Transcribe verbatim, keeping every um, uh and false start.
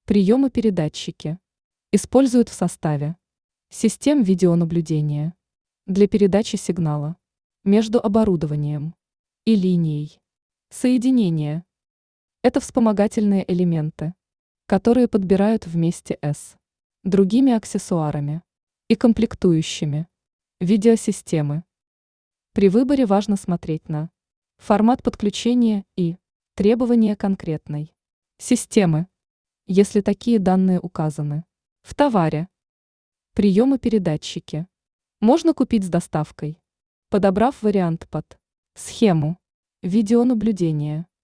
Приемы-передатчики используют в составе систем видеонаблюдения для передачи сигнала между оборудованием и линией соединения. Это вспомогательные элементы, которые подбирают вместе с другими аксессуарами и комплектующими видеосистемы. При выборе важно смотреть на формат подключения и требования конкретной системы, если такие данные указаны в товаре. Приемы-передатчики можно купить с доставкой, подобрав вариант под схему видеонаблюдения.